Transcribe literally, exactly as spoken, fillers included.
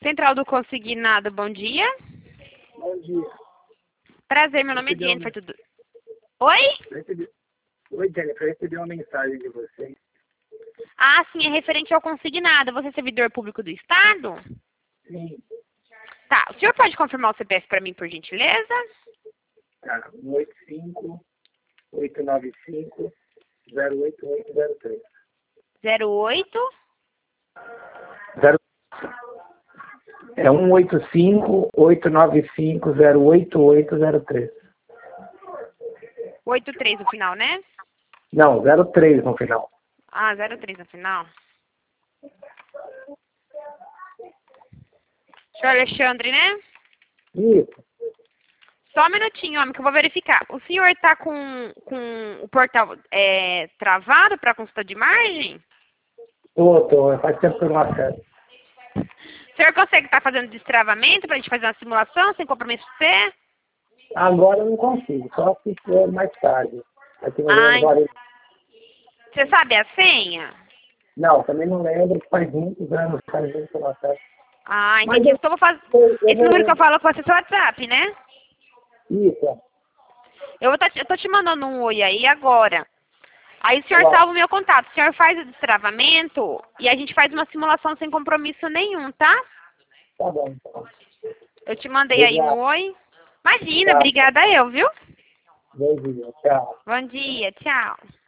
Central do Consignado, bom dia. Bom dia. Prazer, meu nome é Recebi uma Jennifer. Tudo... Oi? Recebi... Oi, Jennifer. Recebi uma mensagem de vocês. Ah, sim, é referente ao consignado. Você é servidor público do Estado? Sim. Tá, o senhor pode confirmar o C P F para mim, por gentileza? Tá. um oito cinco, oito nove cinco, zero oito oito zero três. zero oito. Zero... É um oito cinco, oito nove cinco, zero oito oito zero três. oito três no final, né? Não, zero três no final. Ah, zero três no final. Senhor Alexandre, né? Isso. Só um minutinho, homem, que eu vou verificar. O senhor está com, com o portal é, travado para consulta de margem? Tô, tô. Faz tempo que eu não acesso. O senhor consegue estar fazendo destravamento para a gente fazer uma simulação sem compromisso com você? Agora eu não consigo, só se for mais tarde. Aqui no Ai, agora... você sabe a senha? Não, também não lembro, faz muitos anos, faz muito que eu não acesso. Ah, Mas entendi. eu, Então eu vou fazer... eu, eu Esse vou... número que eu falo com você é seu WhatsApp, né? Isso, é. Eu, vou tá, eu tô te mandando um oi aí agora. Aí o senhor Tá bom. salva o meu contato. O senhor faz o destravamento e a gente faz uma simulação sem compromisso nenhum, tá? Tá bom, então. Eu te mandei aí um Obrigado. oi. Imagina, Tá. obrigada eu, viu? Bom dia. Tchau. Bom dia, tchau.